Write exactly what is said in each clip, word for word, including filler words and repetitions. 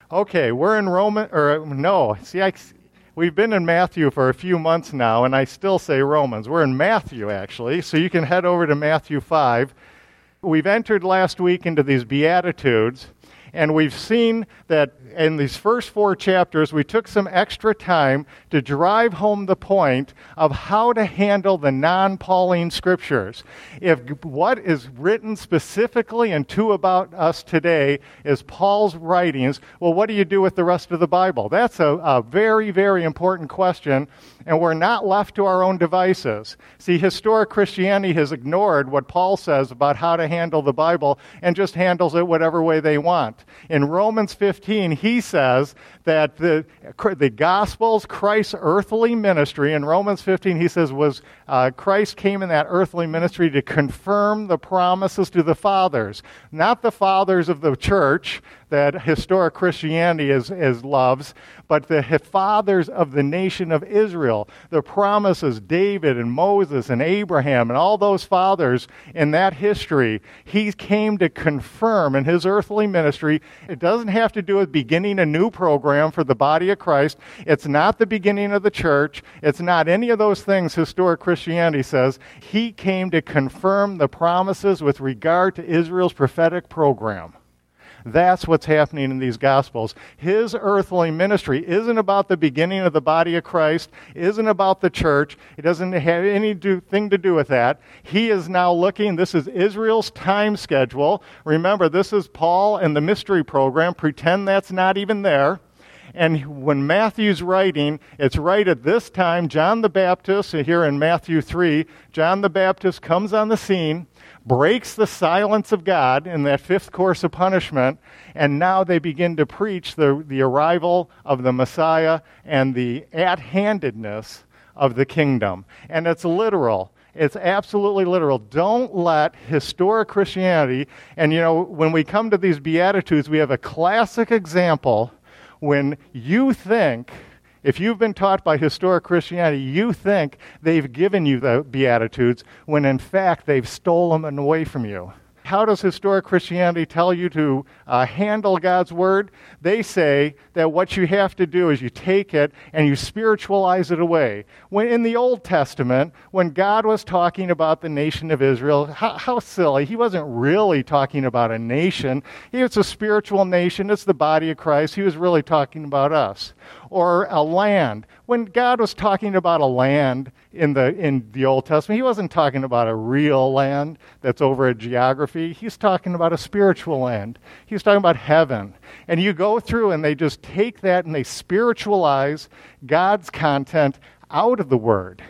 Okay, we're in Roman, or no, see, I, we've been in Matthew for a few months now, and I still say Romans. We're in Matthew, actually, so you can head over to Matthew five. We've entered last week into these Beatitudes, and we've seen that in these first four chapters, we took some extra time to drive home the point of how to handle the non-Pauline scriptures. If what is written specifically and to about us today is Paul's writings, well, what do you do with the rest of the Bible? That's a, a very, very important question, and we're not left to our own devices. See, historic Christianity has ignored what Paul says about how to handle the Bible and just handles it whatever way they want. In Romans fifteen, he says that the the Gospels, Christ's earthly ministry, in Romans fifteen, he says, was uh, Christ came in that earthly ministry to confirm the promises to the fathers, not the fathers of the church that historic Christianity is, is loves, but the fathers of the nation of Israel, the promises, David and Moses and Abraham and all those fathers in that history, he came to confirm in his earthly ministry. It doesn't have to do with beginning a new program for the body of Christ. It's not the beginning of the church. It's not any of those things historic Christianity says. He came to confirm the promises with regard to Israel's prophetic program. That's what's happening in these Gospels. His earthly ministry isn't about the beginning of the body of Christ, isn't about the church. It doesn't have anything to do with that. He is now looking, this is Israel's time schedule. Remember, this is Paul and the mystery program. Pretend that's not even there. And when Matthew's writing, it's right at this time, John the Baptist, here in Matthew three, John the Baptist comes on the scene, breaks the silence of God in that fifth course of punishment, and now they begin to preach the, the arrival of the Messiah and the at-handedness of the kingdom. And it's literal. It's absolutely literal. Don't let historic Christianity, and you know, when we come to these Beatitudes, we have a classic example when you think, if you've been taught by historic Christianity, you think they've given you the Beatitudes when in fact they've stolen them away from you. How does historic Christianity tell you to uh, handle God's Word? They say that what you have to do is you take it and you spiritualize it away. When in the Old Testament, when God was talking about the nation of Israel, how, how silly. He wasn't really talking about a nation. It's a spiritual nation. It's the body of Christ. He was really talking about us. Or a land. When God was talking about a land in the in the Old Testament, he wasn't talking about a real land that's over a geography. He's talking about a spiritual land. He's talking about heaven. And you go through and they just take that and they spiritualize God's content out of the Word.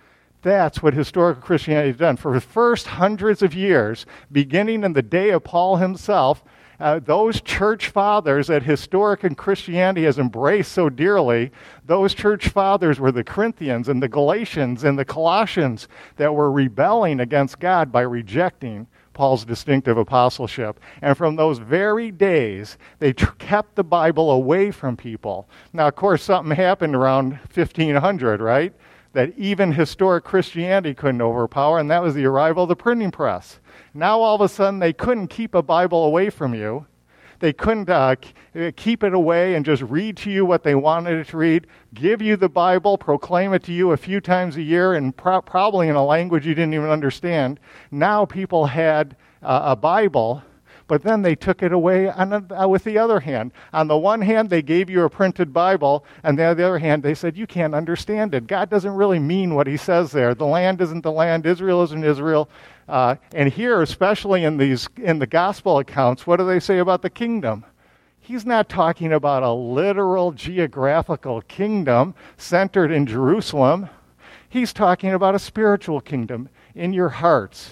That's what historical Christianity has done. For the first hundreds of years, beginning in the day of Paul himself, Uh, those church fathers that historic and Christianity has embraced so dearly, those church fathers were the Corinthians and the Galatians and the Colossians that were rebelling against God by rejecting Paul's distinctive apostleship. And from those very days, they tr- kept the Bible away from people. Now, of course, something happened around fifteen hundred, right? That even historic Christianity couldn't overpower, and that was the arrival of the printing press. Now, all of a sudden, they couldn't keep a Bible away from you. They couldn't uh, keep it away and just read to you what they wanted it to read, give you the Bible, proclaim it to you a few times a year, and pro- probably in a language you didn't even understand. Now people had uh, a Bible, but then they took it away on the, uh, with the other hand. On the one hand, they gave you a printed Bible, and on the other hand, they said, you can't understand it. God doesn't really mean what he says there. The land isn't the land. Israel isn't Israel. Uh, and here, especially in these in the gospel accounts, what do they say about the kingdom? He's not talking about a literal geographical kingdom centered in Jerusalem. He's talking about a spiritual kingdom in your hearts.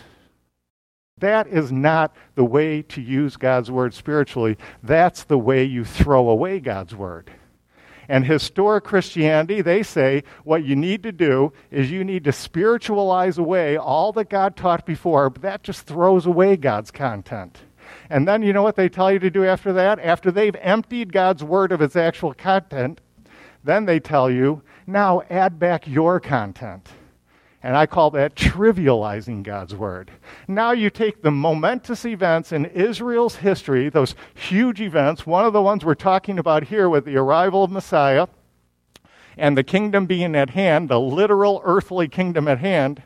That is not the way to use God's Word spiritually. That's the way you throw away God's Word. And historic Christianity, they say what you need to do is you need to spiritualize away all that God taught before, but that just throws away God's content. And then you know what they tell you to do after that? After they've emptied God's Word of its actual content, then they tell you, now add back your content. And I call that trivializing God's word. Now you take the momentous events in Israel's history, those huge events, one of the ones we're talking about here with the arrival of Messiah and the kingdom being at hand, the literal earthly kingdom at hand,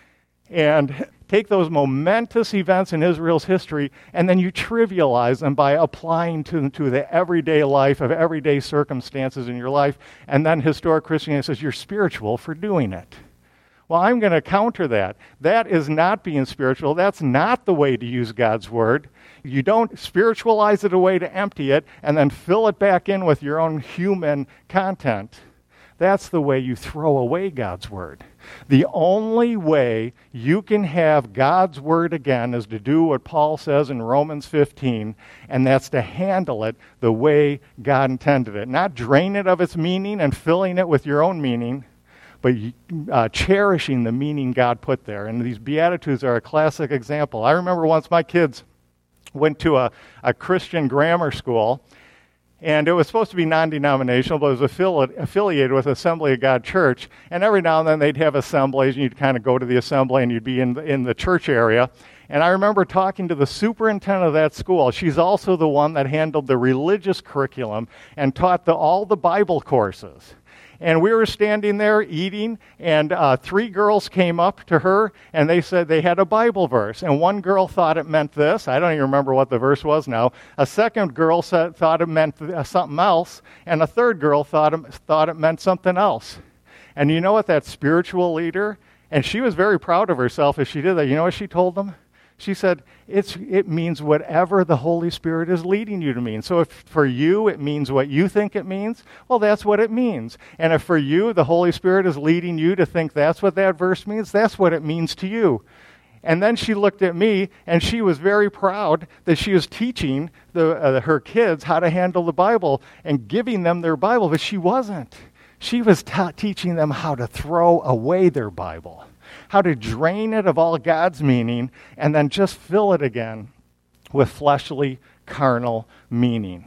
and take those momentous events in Israel's history, and then you trivialize them by applying to, to the everyday life of everyday circumstances in your life, and then historic Christianity says you're spiritual for doing it. Well, I'm going to counter that. That is not being spiritual. That's not the way to use God's word. You don't spiritualize it away to empty it and then fill it back in with your own human content. That's the way you throw away God's word. The only way you can have God's word again is to do what Paul says in Romans fifteen, and that's to handle it the way God intended it. Not drain it of its meaning and filling it with your own meaning, but uh, cherishing the meaning God put there. And these Beatitudes are a classic example. I remember once my kids went to a, a Christian grammar school, and it was supposed to be non-denominational, but it was affili- affiliated with Assembly of God Church. And every now and then they'd have assemblies, and you'd kind of go to the assembly, and you'd be in the, in the church area. And I remember talking to the superintendent of that school. She's also the one that handled the religious curriculum and taught the, all the Bible courses. And we were standing there eating, and uh, three girls came up to her, and they said they had a Bible verse. And one girl thought it meant this. I don't even remember what the verse was now. A second girl said, thought it meant th- something else. And a third girl thought it, thought it meant something else. And you know what, that spiritual leader, and she was very proud of herself as she did that. You know what she told them? She said, it's, it means whatever the Holy Spirit is leading you to mean. So if for you it means what you think it means, well, that's what it means. And if for you the Holy Spirit is leading you to think that's what that verse means, that's what it means to you. And then she looked at me, and she was very proud that she was teaching the, uh, her kids how to handle the Bible and giving them their Bible, but she wasn't. She was ta- teaching them how to throw away their Bible, how to drain it of all God's meaning and then just fill it again with fleshly, carnal meaning.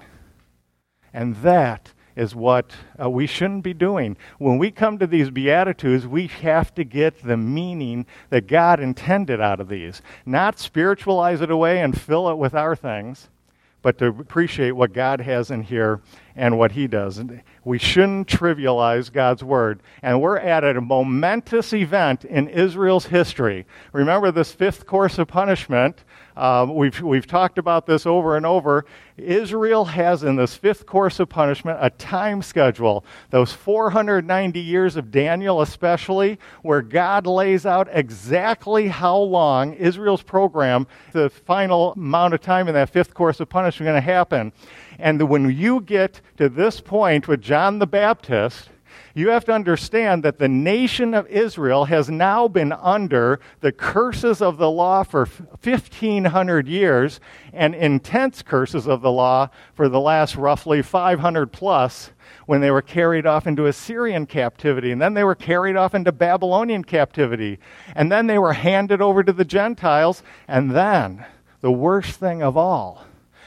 And that is what uh, we shouldn't be doing. When we come to these Beatitudes, we have to get the meaning that God intended out of these. Not spiritualize it away and fill it with our things, but to appreciate what God has in here and what he does. We shouldn't trivialize God's word. And we're at a momentous event in Israel's history. Remember this fifth course of punishment. Um, we've, we've talked about this over and over. Israel has in this fifth course of punishment a time schedule. Those four hundred ninety years of Daniel especially, where God lays out exactly how long Israel's program, the final amount of time in that fifth course of punishment, is going to happen. And when you get to this point with John the Baptist, you have to understand that the nation of Israel has now been under the curses of the law for fifteen hundred years and intense curses of the law for the last roughly five hundred plus when they were carried off into Assyrian captivity, and then they were carried off into Babylonian captivity, and then they were handed over to the Gentiles, and then, the worst thing of all,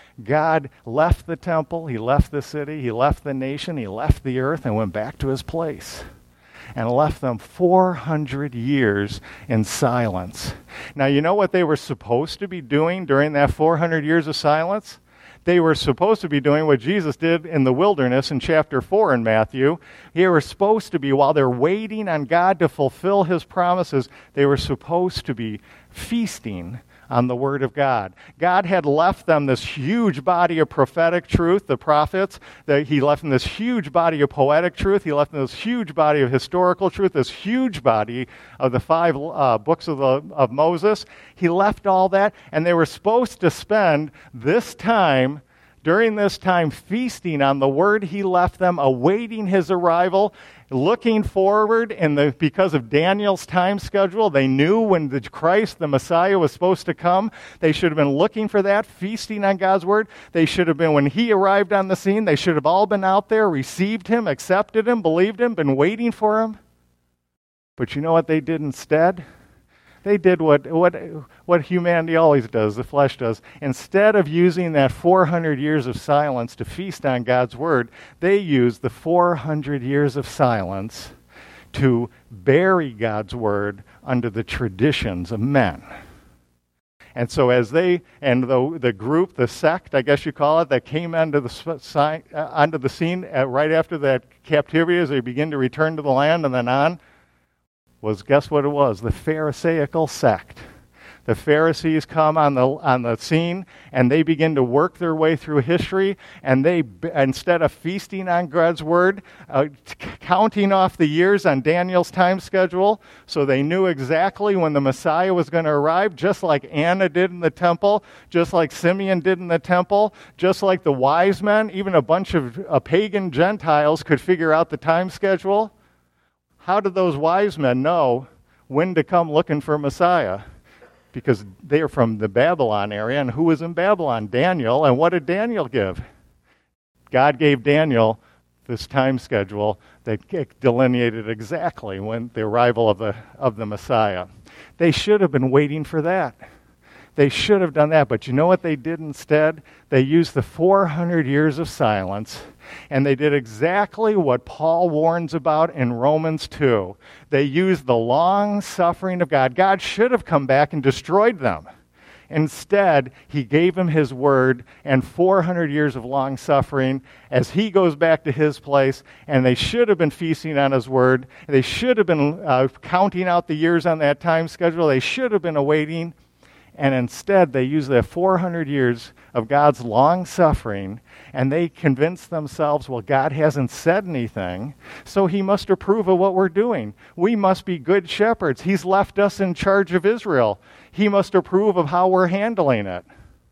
God left the temple, he left the city, he left the nation, he left the earth, and went back to his place and left them four hundred years in silence. Now, you know what they were supposed to be doing during that four hundred years of silence? They were supposed to be doing what Jesus did in the wilderness in chapter four in Matthew. They were supposed to be, while they're waiting on God to fulfill his promises, they were supposed to be feasting on the Word of God. God had left them this huge body of prophetic truth, the prophets. That he left them this huge body of poetic truth. He left them this huge body of historical truth, this huge body of the five uh, books of, the, of Moses. He left all that, and they were supposed to spend this time, during this time, feasting on the Word he left them, awaiting his arrival, looking forward, and the, because of Daniel's time schedule, they knew when the Christ, the Messiah, was supposed to come. They should have been looking for that, feasting on God's word. They should have been, when he arrived on the scene, they should have all been out there, received him, accepted him, believed him, been waiting for him. But you know what they did instead? They did what, what, what humanity always does, the flesh does. Instead of using that four hundred years of silence to feast on God's word, they used the four hundred years of silence to bury God's word under the traditions of men. And so as they, and the, the group, the sect, I guess you call it, that came onto the, sign, uh, onto the scene uh, right after that captivity as they begin to return to the land and then on, was, guess what it was? The Pharisaical sect. The Pharisees come on the on the scene, and they begin to work their way through history, and they, instead of feasting on God's word, uh, t- counting off the years on Daniel's time schedule, so they knew exactly when the Messiah was going to arrive, just like Anna did in the temple, just like Simeon did in the temple, just like the wise men, even a bunch of uh, pagan Gentiles could figure out the time schedule. How did those wise men know when to come looking for Messiah? Because they are from the Babylon area, and who was in Babylon? Daniel. And what did Daniel give? God gave Daniel this time schedule that delineated exactly when the arrival of the of the Messiah. They should have been waiting for that. They should have done that, but you know what they did instead? They used the four hundred years of silence, and they did exactly what Paul warns about in Romans two. They used the long suffering of God. God should have come back and destroyed them. Instead, he gave them his word and four hundred years of long suffering as he goes back to his place, and they should have been feasting on his word. They should have been uh, counting out the years on that time schedule. They should have been awaiting. And instead, they use the four hundred years of God's long suffering, and they convince themselves, well, God hasn't said anything, so he must approve of what we're doing. We must be good shepherds. He's left us in charge of Israel. He must approve of how we're handling it.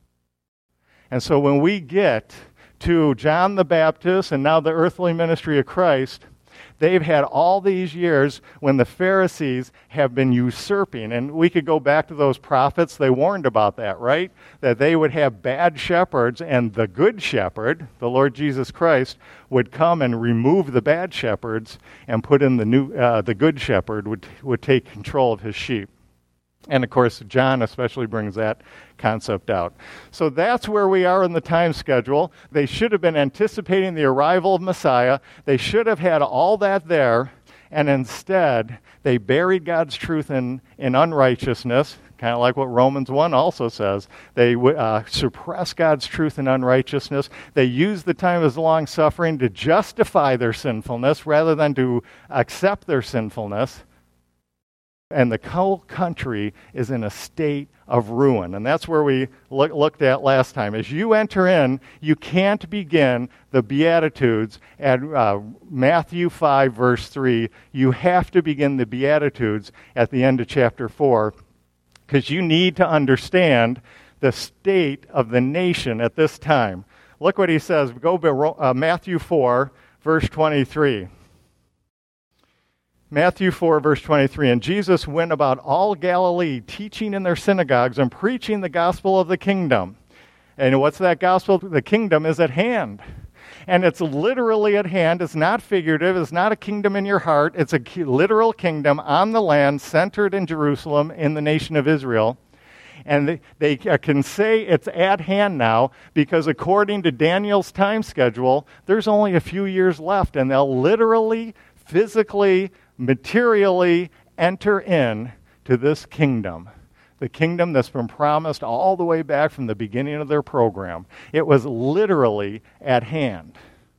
And so when we get to John the Baptist and now the earthly ministry of Christ, they've had all these years when the Pharisees have been usurping. And we could go back to those prophets. They warned about that, right? That they would have bad shepherds, and the good shepherd, the Lord Jesus Christ, would come and remove the bad shepherds and put in the new, uh, the good shepherd would, would take control of his sheep. And, of course, John especially brings that concept out. So that's where we are in the time schedule. They should have been anticipating the arrival of Messiah. They should have had all that there, and instead they buried God's truth in, in unrighteousness, kind of like what Romans one also says. They uh, suppress God's truth in unrighteousness. They use the time of his long suffering to justify their sinfulness rather than to accept their sinfulness. And the whole country is in a state of ruin. And that's where we look, looked at last time. As you enter in, you can't begin the Beatitudes at uh, Matthew five, verse three. You have to begin the Beatitudes at the end of chapter four, because you need to understand the state of the nation at this time. Look what he says. Go to uh, Matthew four, verse twenty-three. Matthew four, verse twenty-three, and Jesus went about all Galilee, teaching in their synagogues and preaching the gospel of the kingdom. And what's that gospel? The kingdom is at hand. And it's literally at hand. It's not figurative. It's not a kingdom in your heart. It's a literal kingdom on the land, centered in Jerusalem, in the nation of Israel. And they, they can say it's at hand now because according to Daniel's time schedule, there's only a few years left, and they'll literally, physically, materially enter in to this kingdom, the kingdom that's been promised all the way back from the beginning of their program. It was literally at hand.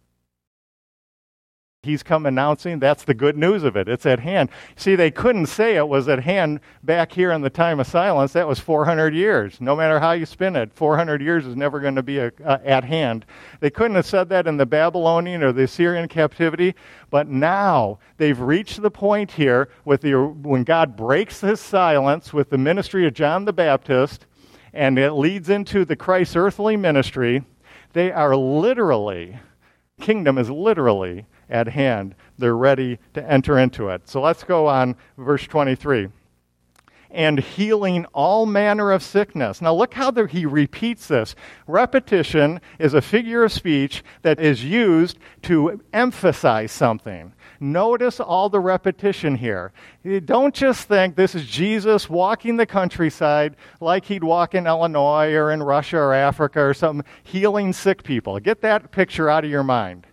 He's come announcing that's the good news of it. It's at hand. See, they couldn't say it was at hand back here in the time of silence. That was four hundred years. No matter how you spin it, four hundred years is never going to be a, uh, at hand. They couldn't have said that in the Babylonian or the Assyrian captivity, but now they've reached the point here with the when God breaks his silence with the ministry of John the Baptist, and it leads into the Christ's earthly ministry. They are literally, kingdom is literally at hand. They're ready to enter into it. So let's go on, verse twenty-three. And healing all manner of sickness. Now look how the, he repeats this. Repetition is a figure of speech that is used to emphasize something. Notice all the repetition here. Don't just think this is Jesus walking the countryside like he'd walk in Illinois or in Russia or Africa or something, healing sick people. Get that picture out of your mind.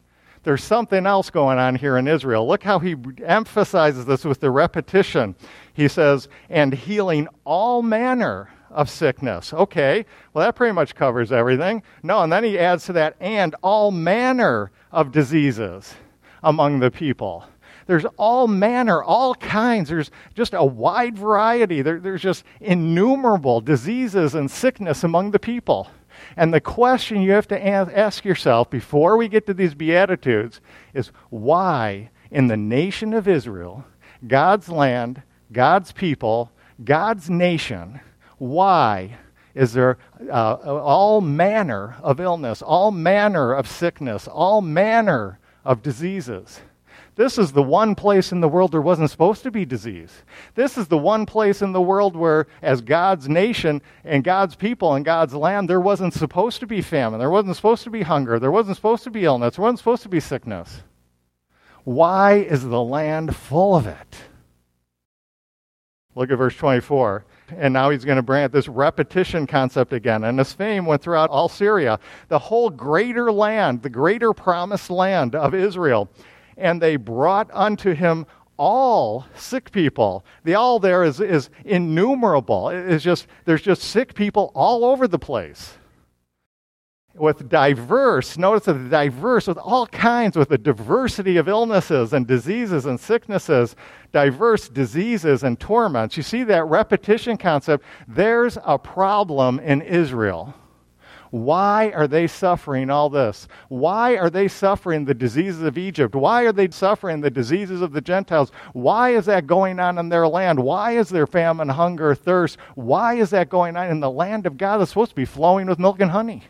there's something else going on here in Israel. Look how he emphasizes this with the repetition. He says, and healing all manner of sickness. Okay, well, that pretty much covers everything. No, and then he adds to that, and all manner of diseases among the people. There's all manner, all kinds. There's just a wide variety. There, there's just innumerable diseases and sickness among the people. And the question you have to ask yourself before we get to these Beatitudes is, why in the nation of Israel, God's land, God's people, God's nation, why is there uh, all manner of illness, all manner of sickness, all manner of diseases? This is the one place in the world there wasn't supposed to be disease. This is the one place in the world where, as God's nation and God's people and God's land, there wasn't supposed to be famine. There wasn't supposed to be hunger. There wasn't supposed to be illness. There wasn't supposed to be sickness. Why is the land full of it? Look at verse twenty-four. And now he's going to bring up this repetition concept again. And his fame went throughout all Syria, the whole greater land, the greater promised land of Israel. And they brought unto him all sick people. The all there is, is innumerable. It is just, there's just sick people all over the place. With diverse, notice that diverse, with all kinds, with a diversity of illnesses and diseases and sicknesses, diverse diseases and torments. You see that repetition concept? There's a problem in Israel. Why are they suffering all this? Why are they suffering the diseases of Egypt? Why are they suffering the diseases of the Gentiles? Why is that going on in their land? Why is there famine, hunger, thirst? Why is that going on in the land of God that's supposed to be flowing with milk and honey?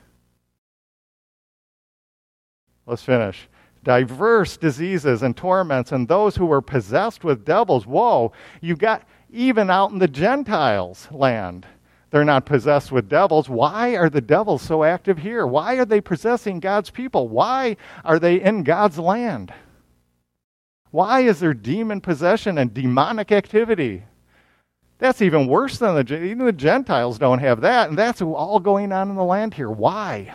Let's finish. Diverse diseases and torments, and those who were possessed with devils. Whoa, you got even out in the Gentiles' land. They're not possessed with devils. Why are the devils so active here? Why are they possessing God's people? Why are they in God's land? Why is there demon possession and demonic activity? That's even worse than the, even the Gentiles don't have that, and that's all going on in the land here. Why?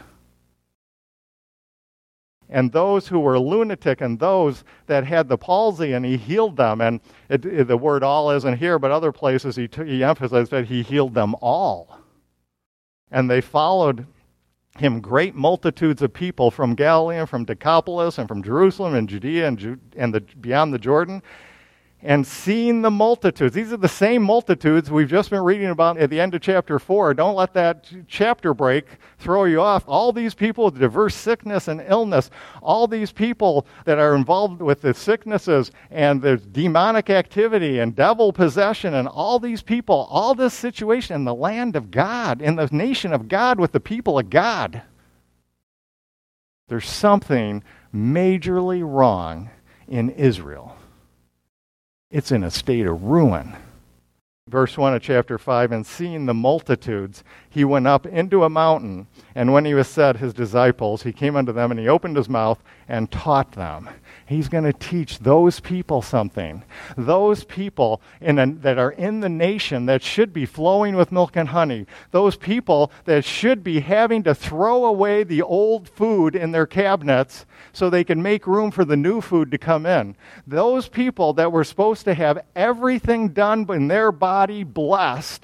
And those who were lunatic and those that had the palsy, and he healed them. And it, it, the word all isn't here, but other places he, t- he emphasized that he healed them all. And they followed him great multitudes of people from Galilee and from Decapolis and from Jerusalem and Judea and, Ju- and the, beyond the Jordan. And seeing the multitudes, these are the same multitudes we've just been reading about at the end of chapter four. Don't let that chapter break throw you off. All these people with diverse sickness and illness, all these people that are involved with the sicknesses and the demonic activity and devil possession, and all these people, all this situation in the land of God, in the nation of God with the people of God. There's something majorly wrong in Israel. It's in a state of ruin. Verse one of chapter five, and seeing the multitudes, he went up into a mountain, and when he was set his disciples, he came unto them, and he opened his mouth and taught them. He's going to teach those people something. Those people in a, that are in the nation that should be flowing with milk and honey. Those people that should be having to throw away the old food in their cabinets so they can make room for the new food to come in. Those people that were supposed to have everything done in their body blessed.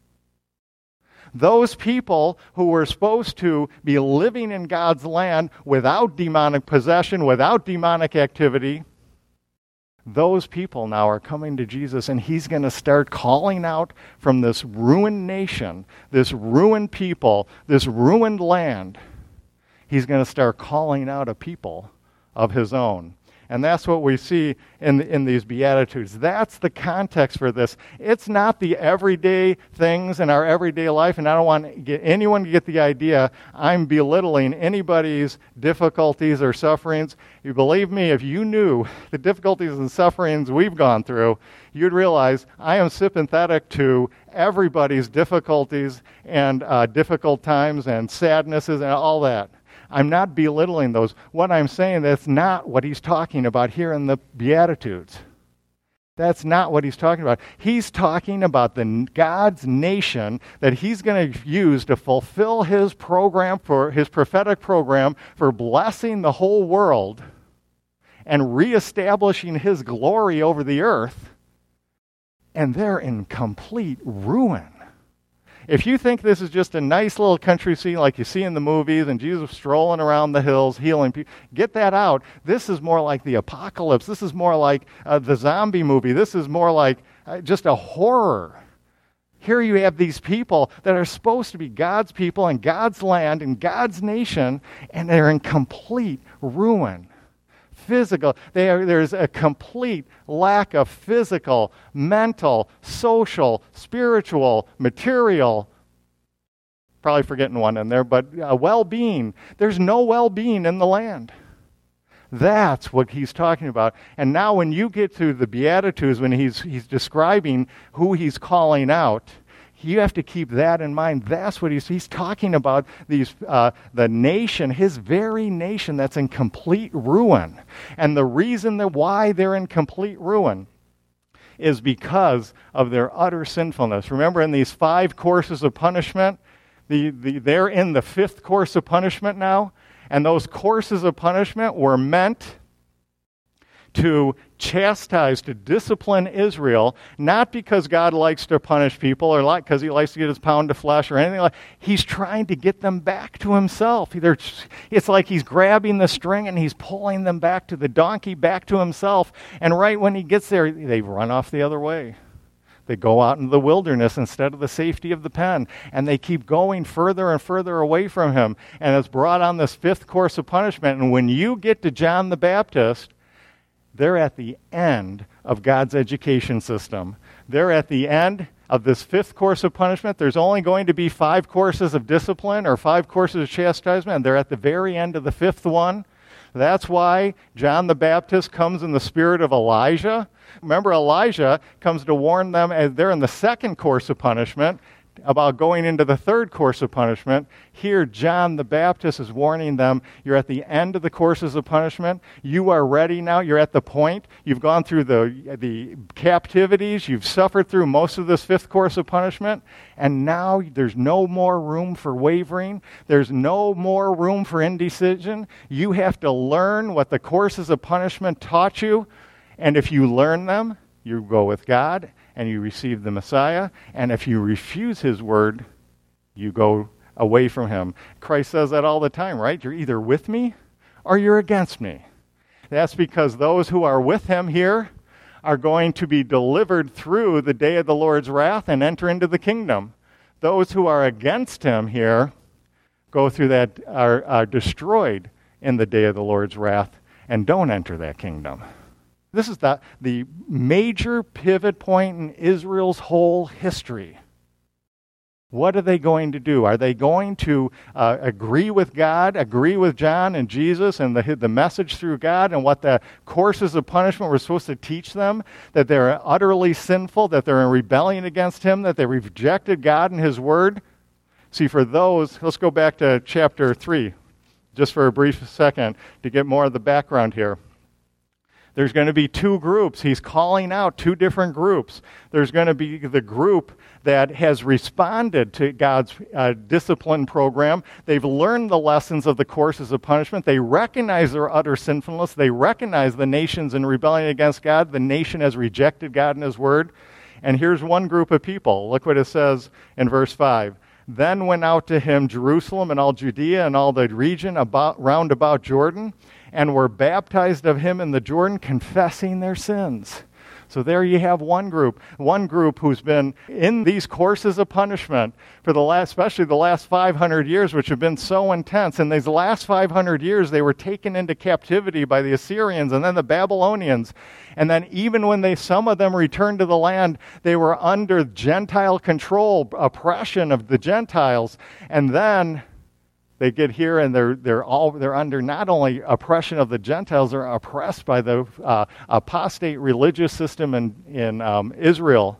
Those people who were supposed to be living in God's land without demonic possession, without demonic activity, those people now are coming to Jesus, and he's going to start calling out from this ruined nation, this ruined people, this ruined land. He's going to start calling out a people of his own. And that's what we see in, in these Beatitudes. That's the context for this. It's not the everyday things in our everyday life, and I don't want to get anyone to get the idea I'm belittling anybody's difficulties or sufferings. You believe me, if you knew the difficulties and sufferings we've gone through, you'd realize I am sympathetic to everybody's difficulties and uh, difficult times and sadnesses and all that. I'm not belittling those. What I'm saying, that's not what he's talking about here in the Beatitudes. That's not what he's talking about. He's talking about the God's nation that he's going to use to fulfill his program, for his prophetic program for blessing the whole world. and reestablishing his glory over the earth, and they're in complete ruin. If you think this is just a nice little country scene like you see in the movies and Jesus strolling around the hills healing people, get that out. This is more like the apocalypse. This is more like uh, the zombie movie. This is more like uh, just a horror. Here you have these people that are supposed to be God's people and God's land and God's nation, and they're in complete ruin. Physical, they are, there's a complete lack of physical, mental, social, spiritual, material, probably forgetting one in there, but uh, well-being. There's no well-being in the land. That's what he's talking about. And now when you get to the Beatitudes, when he's he's describing who he's calling out, you have to keep that in mind. That's what he's he's talking about. These uh, the nation, his very nation, that's in complete ruin. And the reason that why they're in complete ruin is because of their utter sinfulness. Remember, in these five courses of punishment, the, the they're in the fifth course of punishment now. And those courses of punishment were meant to chastise, to discipline Israel, not because God likes to punish people or like because he likes to get his pound of flesh or anything like that. He's trying to get them back to himself. Either it's like he's grabbing the string and he's pulling them back to the donkey, back to himself. And right when he gets there, they run off the other way. They go out into the wilderness instead of the safety of the pen. And they keep going further and further away from him. And it's brought on this fifth course of punishment. And when you get to John the Baptist, they're at the end of God's education system. They're at the end of this fifth course of punishment. There's only going to be five courses of discipline or five courses of chastisement. And they're at the very end of the fifth one. That's why John the Baptist comes in the spirit of Elijah. Remember, Elijah comes to warn them as they're in the second course of punishment about going into the third course of punishment. Here, John the Baptist is warning them, you're at the end of the courses of punishment. You are ready now. You're at the point. You've gone through the, the captivities. You've suffered through most of this fifth course of punishment. And now there's no more room for wavering. There's no more room for indecision. You have to learn what the courses of punishment taught you. And if you learn them, you go with God and you receive the Messiah. And if you refuse his word, you go away from him. Christ says that all the time, right? You're either with me or you're against me. That's because those who are with him here are going to be delivered through the day of the Lord's wrath and enter into the kingdom. Those who are against him here go through that, are, are destroyed in the day of the Lord's wrath and don't enter that kingdom. This is the, the major pivot point in Israel's whole history. What are they going to do? Are they going to uh, agree with God, agree with John and Jesus and the, the message through God and what the courses of punishment were supposed to teach them? That they're utterly sinful, that they're in rebellion against him, that they rejected God and his word? See, for those, let's go back to chapter three, just for a brief second, to get more of the background here. There's going to be two groups. He's calling out two different groups. There's going to be the group that has responded to God's uh, discipline program. They've learned the lessons of the courses of punishment. They recognize their utter sinfulness. They recognize the nation's in rebellion against God. The nation has rejected God and his word. And here's one group of people. Look what it says in verse five. Then went out to him Jerusalem and all Judea and all the region about, round about Jordan, and were baptized of him in the Jordan, confessing their sins. So there you have one group, one group who's been in these courses of punishment for the last, especially the last five hundred years, which have been so intense. In these last five hundred years, they were taken into captivity by the Assyrians and then the Babylonians. And then even when they, some of them returned to the land, they were under Gentile control, oppression of the Gentiles. And then they get here and they're they're all they're under not only oppression of the Gentiles, they're oppressed by the uh, apostate religious system in in um, Israel.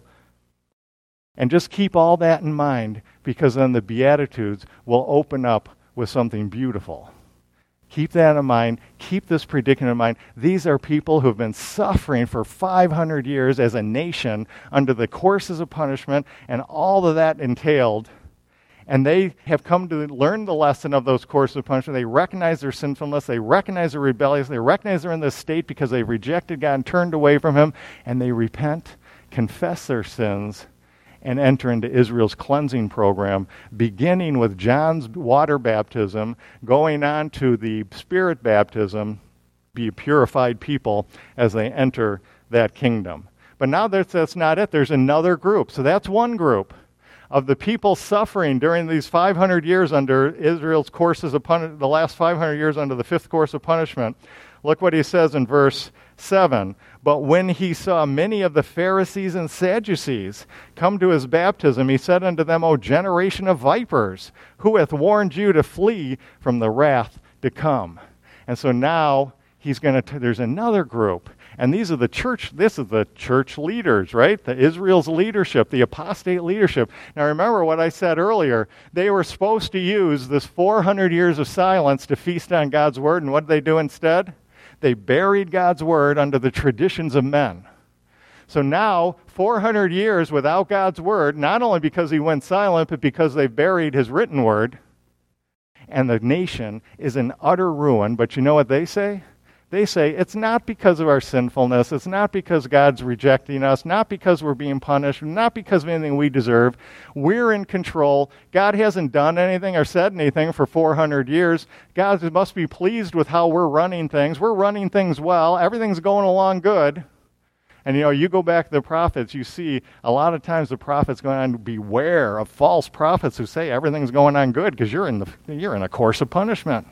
And just keep all that in mind, because then the Beatitudes will open up with something beautiful. Keep that in mind. Keep this predicament in mind. These are people who have been suffering for five hundred years as a nation under the courses of punishment and all of that entailed. And they have come to learn the lesson of those courses of punishment. They recognize their sinfulness. They recognize their rebellious. They recognize they're in this state because they rejected God and turned away from him. And they repent, confess their sins, and enter into Israel's cleansing program, beginning with John's water baptism, going on to the Spirit baptism, be a purified people as they enter that kingdom. But now that's, that's not it. There's another group. So that's one group of the people suffering during these five hundred years under Israel's courses of punishment, the last five hundred years under the fifth course of punishment. Look what he says in verse seven. But when he saw many of the Pharisees and Sadducees come to his baptism, he said unto them, O generation of vipers, who hath warned you to flee from the wrath to come? And so now he's going to, there's another group. And these are the church, this is the church leaders, right? The Israel's leadership, the apostate leadership. Now remember what I said earlier. They were supposed to use this four hundred years of silence to feast on God's word. And what did they do instead? They buried God's word under the traditions of men. So now, four hundred years without God's word, not only because he went silent, but because they buried his written word. And the nation is in utter ruin. But you know what they say? They say, it's not because of our sinfulness, it's not because God's rejecting us, not because we're being punished, not because of anything we deserve. We're in control. God hasn't done anything or said anything for four hundred years. God must be pleased with how we're running things. We're running things well. Everything's going along good. And you know, you go back to the prophets, you see a lot of times the prophets going on to beware of false prophets who say everything's going on good because you're in the you're in a course of punishment.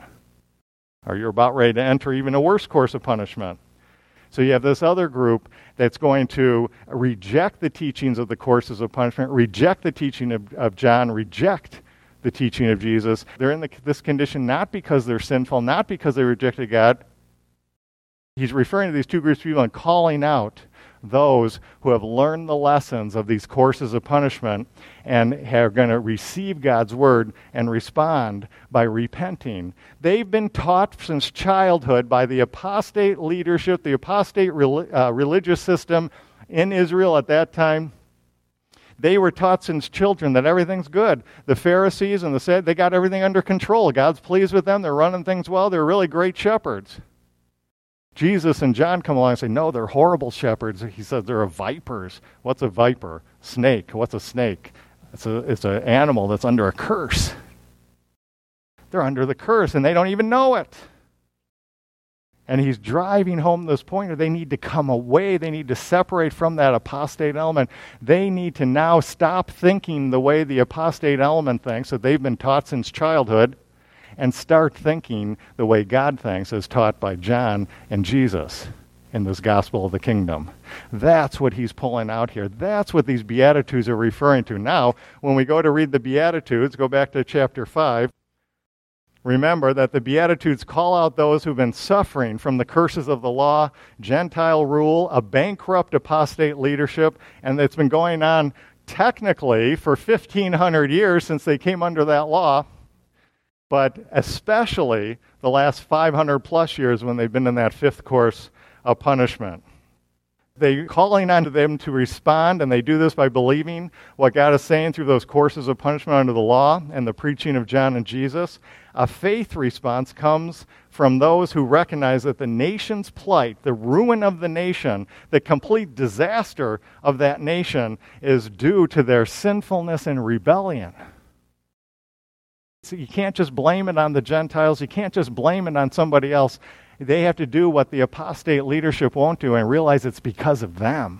Or you're about ready to enter even a worse course of punishment. So you have this other group that's going to reject the teachings of the courses of punishment, reject the teaching of, of John, reject the teaching of Jesus. They're in the, this condition not because they're sinful, not because they rejected God. He's referring to these two groups of people and calling out those who have learned the lessons of these courses of punishment and are going to receive God's word and respond by repenting. They've been taught since childhood by the apostate leadership, the apostate re- uh, religious system in Israel at that time. They were taught since children that everything's good. The Pharisees and the Sadducees, they got everything under control. God's pleased with them. They're running things well. They're really great shepherds. Jesus and John come along and say, no, they're horrible shepherds. He says they're vipers. What's a viper? Snake. What's a snake? It's a it's an animal that's under a curse. They're under the curse, and they don't even know it. And he's driving home this point that they need to come away. They need to separate from that apostate element. They need to now stop thinking the way the apostate element thinks that they've been taught since childhood, and start thinking the way God thinks as taught by John and Jesus in this gospel of the kingdom. That's what he's pulling out here. That's what these Beatitudes are referring to. Now, when we go to read the Beatitudes, go back to chapter five, remember that the Beatitudes call out those who've been suffering from the curses of the law, Gentile rule, a bankrupt apostate leadership, and it's been going on technically for fifteen hundred years since they came under that law, but especially the last five hundred plus years when they've been in that fifth course of punishment. They're calling on them to respond, and they do this by believing what God is saying through those courses of punishment under the law and the preaching of John and Jesus. A faith response comes from those who recognize that the nation's plight, the ruin of the nation, the complete disaster of that nation is due to their sinfulness and rebellion. So you can't just blame it on the Gentiles. You can't just blame it on somebody else. They have to do what the apostate leadership won't do and realize it's because of them.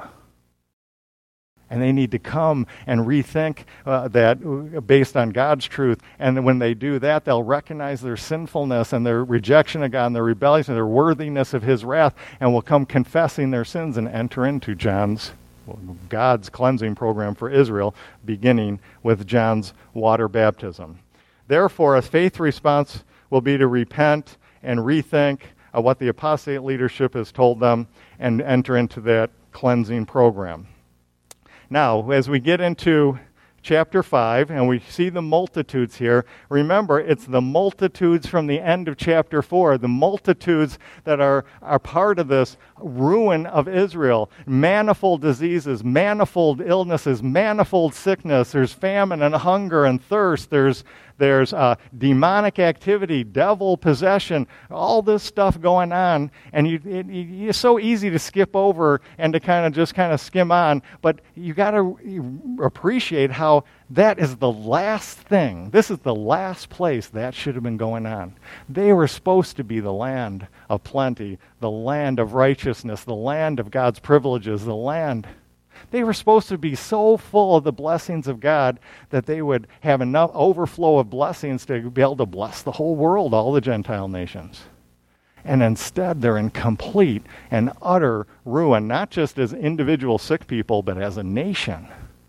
And they need to come and rethink uh, that based on God's truth. And when they do that, they'll recognize their sinfulness and their rejection of God and their rebellion and their worthiness of his wrath, and will come confessing their sins and enter into John's, God's cleansing program for Israel, beginning with John's water baptism. Therefore, a faith response will be to repent and rethink of what the apostate leadership has told them and enter into that cleansing program. Now, as we get into chapter five, and we see the multitudes here. Remember, it's the multitudes from the end of chapter four, the multitudes that are, are part of this ruin of Israel. Manifold diseases, manifold illnesses, manifold sickness. There's famine and hunger and thirst. There's There's uh, demonic activity, devil possession, all this stuff going on. And you, it, it, it's so easy to skip over and to kind of just kind of skim on. But you got to appreciate how that is the last thing. This is the last place that should have been going on. They were supposed to be the land of plenty, the land of righteousness, the land of God's privileges, the land. They were supposed to be so full of the blessings of God that they would have enough overflow of blessings to be able to bless the whole world, all the Gentile nations. And instead, they're in complete and utter ruin, not just as individual sick people, but as a nation.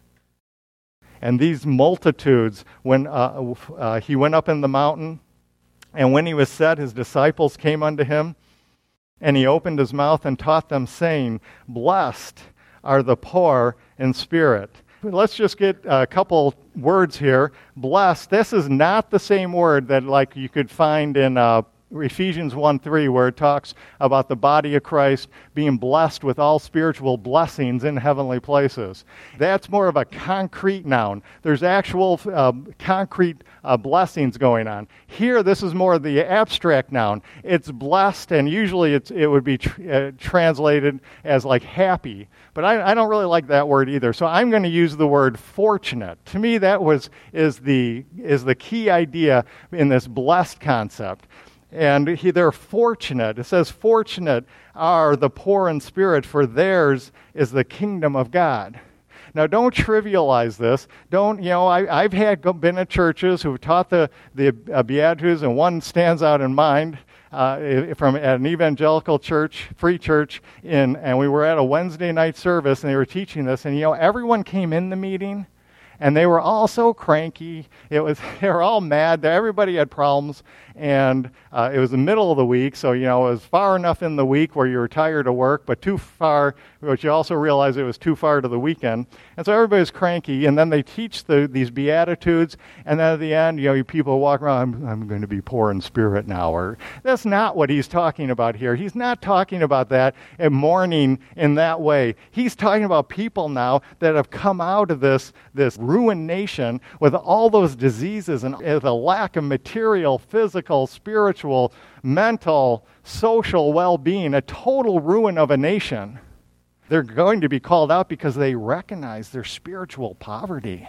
And these multitudes, when uh, uh, he went up in the mountain, and when he was set, his disciples came unto him, and he opened his mouth and taught them, saying, Blessed are the poor in spirit. Let's just get a couple words here. Blessed, this is not the same word that like you could find in uh, Ephesians one three, where it talks about the body of Christ being blessed with all spiritual blessings in heavenly places. That's more of a concrete noun. There's actual uh, concrete uh, blessings going on. Here, this is more of the abstract noun. It's blessed, and usually it's, it would be tr- uh, translated as like happy. But I, I don't really like that word either. So I'm going to use the word fortunate. To me, that was is the is the key idea in this blessed concept. And he, they're fortunate. It says, fortunate are the poor in spirit, for theirs is the kingdom of God. Now, don't trivialize this. Don't, you know, I, I've had been at churches who've taught the, the uh, Beatitudes, and one stands out in mind uh, from at an evangelical church, free church, in, and we were at a Wednesday night service, and they were teaching this, and, you know, everyone came in the meeting, and they were all so cranky. It was they were all mad. Everybody had problems, and uh, it was the middle of the week, so you know it was far enough in the week where you were tired of work, but too far, but you also realized it was too far to the weekend. And so everybody was cranky. And then they teach the, these Beatitudes, and then at the end, you know, people walk around. I'm, I'm going to be poor in spirit now. Or that's not what he's talking about here. He's not talking about that and mourning in that way. He's talking about people now that have come out of this this. ruined nation with all those diseases and the lack of material, physical, spiritual, mental, social well-being, a total ruin of a nation. They're going to be called out because they recognize their spiritual poverty.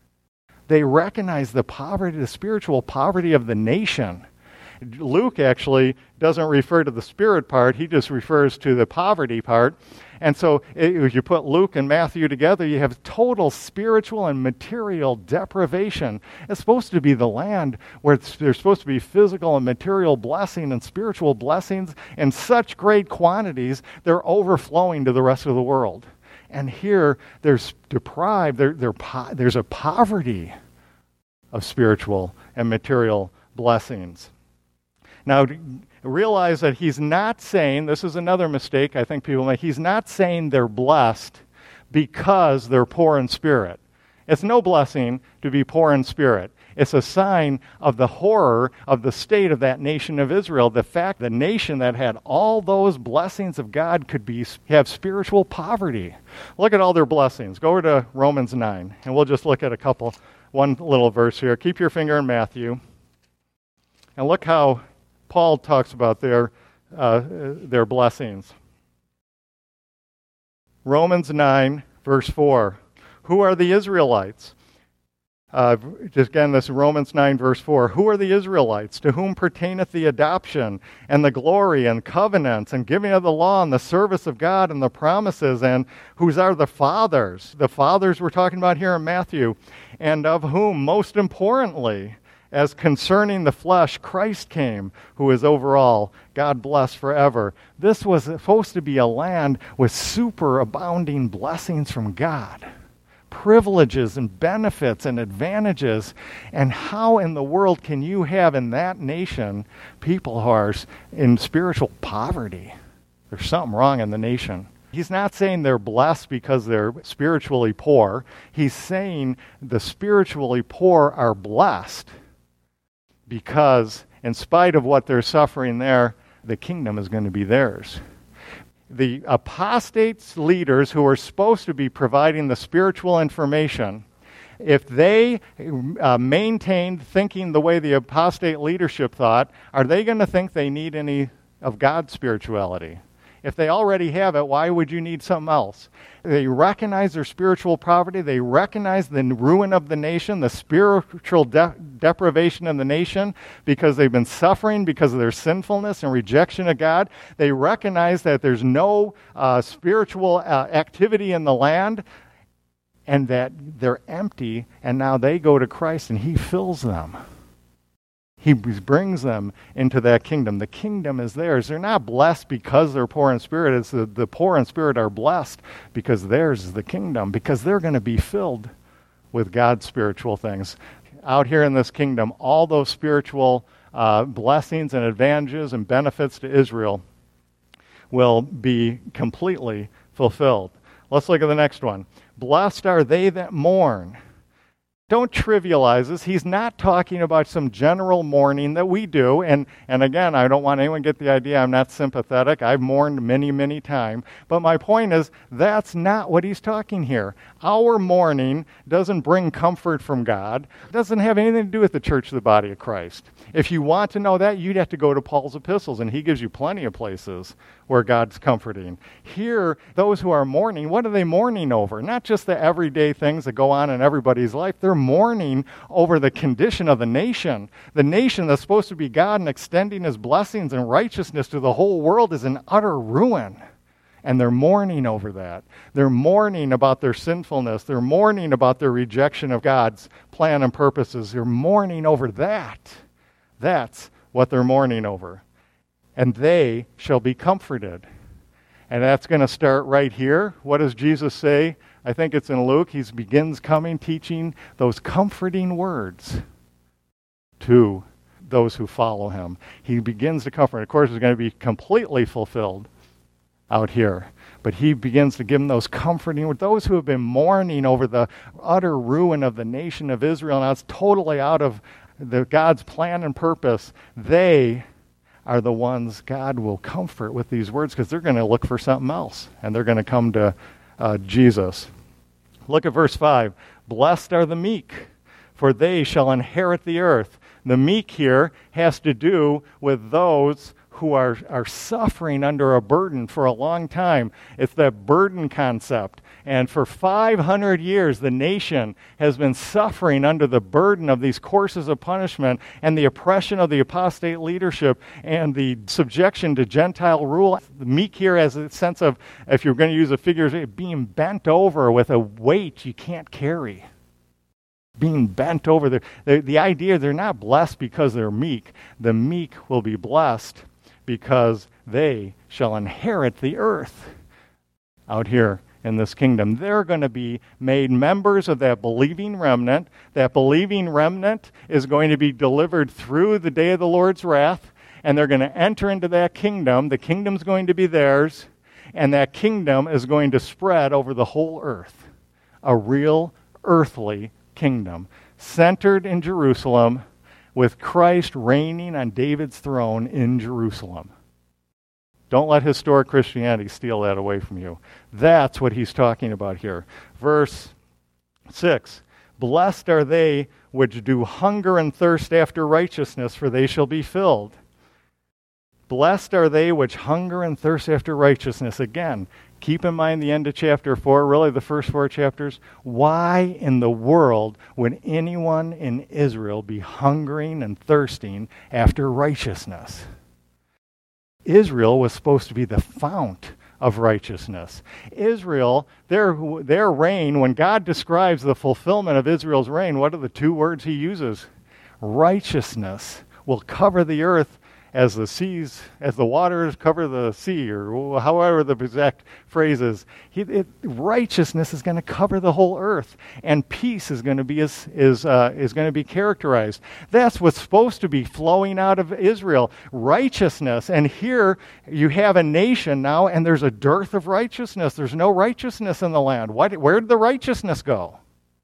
They recognize the poverty, the spiritual poverty of the nation. Luke actually doesn't refer to the spirit part, he just refers to the poverty part. And so if you put Luke and Matthew together, you have total spiritual and material deprivation. It's supposed to be the land where there's supposed to be physical and material blessing and spiritual blessings in such great quantities, they're overflowing to the rest of the world. And here, there's deprived, there, there, there's a poverty of spiritual and material blessings. Now, realize that he's not saying, this is another mistake I think people make, he's not saying they're blessed because they're poor in spirit. It's no blessing to be poor in spirit. It's a sign of the horror of the state of that nation of Israel. The fact the nation that had all those blessings of God could be have spiritual poverty. Look at all their blessings. Go over to Romans nine, and we'll just look at a couple, one little verse here. Keep your finger in Matthew. And look how Paul talks about their uh, their blessings. Romans nine, verse four. Who are the Israelites? Uh, just again, this Romans nine, verse four. Who are the Israelites? To whom pertaineth the adoption and the glory and covenants and giving of the law and the service of God and the promises, and whose are the fathers? The fathers we're talking about here in Matthew. And of whom, most importantly, as concerning the flesh, Christ came, who is over all, God blessed forever. This was supposed to be a land with superabounding blessings from God, privileges and benefits and advantages. And how in the world can you have in that nation people who are in spiritual poverty? There's something wrong in the nation. He's not saying they're blessed because they're spiritually poor. He's saying the spiritually poor are blessed because in spite of what they're suffering there, the kingdom is going to be theirs. The apostate leaders who are supposed to be providing the spiritual information, if they uh, maintained thinking the way the apostate leadership thought, are they going to think they need any of God's spirituality? If they already have it, why would you need something else? They recognize their spiritual poverty. They recognize the ruin of the nation, the spiritual de- deprivation of the nation because they've been suffering because of their sinfulness and rejection of God. They recognize that there's no uh, spiritual uh, activity in the land and that they're empty, and now they go to Christ and He fills them. He brings them into that kingdom. The kingdom is theirs. They're not blessed because they're poor in spirit. It's the, the poor in spirit are blessed because theirs is the kingdom, because they're going to be filled with God's spiritual things. Out here in this kingdom, all those spiritual uh, blessings and advantages and benefits to Israel will be completely fulfilled. Let's look at the next one. Blessed are they that mourn. Don't trivialize this. He's not talking about some general mourning that we do. And, and again, I don't want anyone to get the idea I'm not sympathetic. I've mourned many, many times. But my point is, that's not what he's talking here. Our mourning doesn't bring comfort from God. It doesn't have anything to do with the church of the body of Christ. If you want to know that, you'd have to go to Paul's epistles, and he gives you plenty of places where God's comforting. Here, those who are mourning, what are they mourning over? Not just the everyday things that go on in everybody's life. They're mourning over the condition of the nation. The nation that's supposed to be God and extending His blessings and righteousness to the whole world is in utter ruin. And they're mourning over that. They're mourning about their sinfulness. They're mourning about their rejection of God's plan and purposes. They're mourning over that. That's what they're mourning over. And they shall be comforted. And that's going to start right here. What does Jesus say? I think it's in Luke. He begins coming, teaching those comforting words to those who follow Him. He begins to comfort. Of course, it's going to be completely fulfilled out here. But He begins to give them those comforting words. Those who have been mourning over the utter ruin of the nation of Israel, now it's totally out of the God's plan and purpose, they are the ones God will comfort with these words because they're going to look for something else and they're going to come to uh, Jesus. Look at verse five. Blessed are the meek, for they shall inherit the earth. The meek here has to do with those who are, are suffering under a burden for a long time. It's that burden concept. And for five hundred years, the nation has been suffering under the burden of these courses of punishment and the oppression of the apostate leadership and the subjection to Gentile rule. The meek here has a sense of, if you're going to use a figure, being bent over with a weight you can't carry. Being bent over. The, the, the idea they're not blessed because they're meek. The meek will be blessed because they shall inherit the earth out here in this kingdom. They're going to be made members of that believing remnant. That believing remnant is going to be delivered through the day of the Lord's wrath, and they're going to enter into that kingdom. The kingdom's going to be theirs, and that kingdom is going to spread over the whole earth. A real earthly kingdom, centered in Jerusalem, with Christ reigning on David's throne in Jerusalem. Don't let historic Christianity steal that away from you. That's what he's talking about here. Verse six, blessed are they which do hunger and thirst after righteousness, for they shall be filled. Blessed are they which hunger and thirst after righteousness. Again, keep in mind the end of chapter four, really the first four chapters. Why in the world would anyone in Israel be hungering and thirsting after righteousness? Israel was supposed to be the fount of righteousness. Israel, their, their reign, when God describes the fulfillment of Israel's reign, what are the two words He uses? Righteousness will cover the earth as the seas, as the waters cover the sea, or however the exact phrase is. He, it, righteousness is going to cover the whole earth, and peace is going to be is is uh, is going to be characterized. That's what's supposed to be flowing out of Israel, righteousness. And here you have a nation now, and there's a dearth of righteousness. There's no righteousness in the land. What, where did the righteousness go?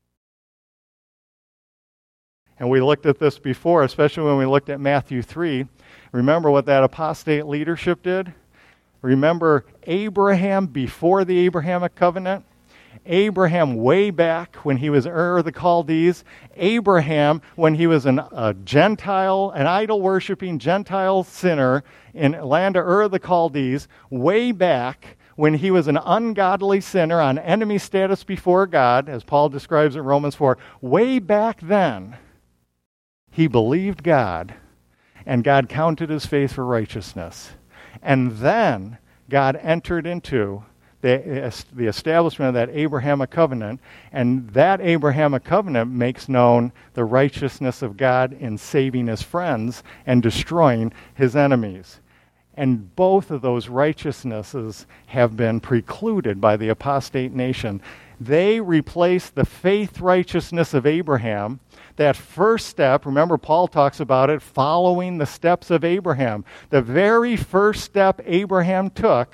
And we looked at this before, especially when we looked at Matthew three. Remember what that apostate leadership did? Remember Abraham before the Abrahamic covenant? Abraham way back when he was Ur of the Chaldees. Abraham when he was an, a Gentile, an idol-worshiping Gentile sinner in land of Ur of the Chaldees. Way back when he was an ungodly sinner on enemy status before God, as Paul describes in Romans four. Way back then, he believed God, and God counted his faith for righteousness. And then God entered into the, the establishment of that Abrahamic covenant, and that Abrahamic covenant makes known the righteousness of God in saving his friends and destroying his enemies. And both of those righteousnesses have been precluded by the apostate nation. They replace the faith righteousness of Abraham. That first step, remember Paul talks about it, following the steps of Abraham. The very first step Abraham took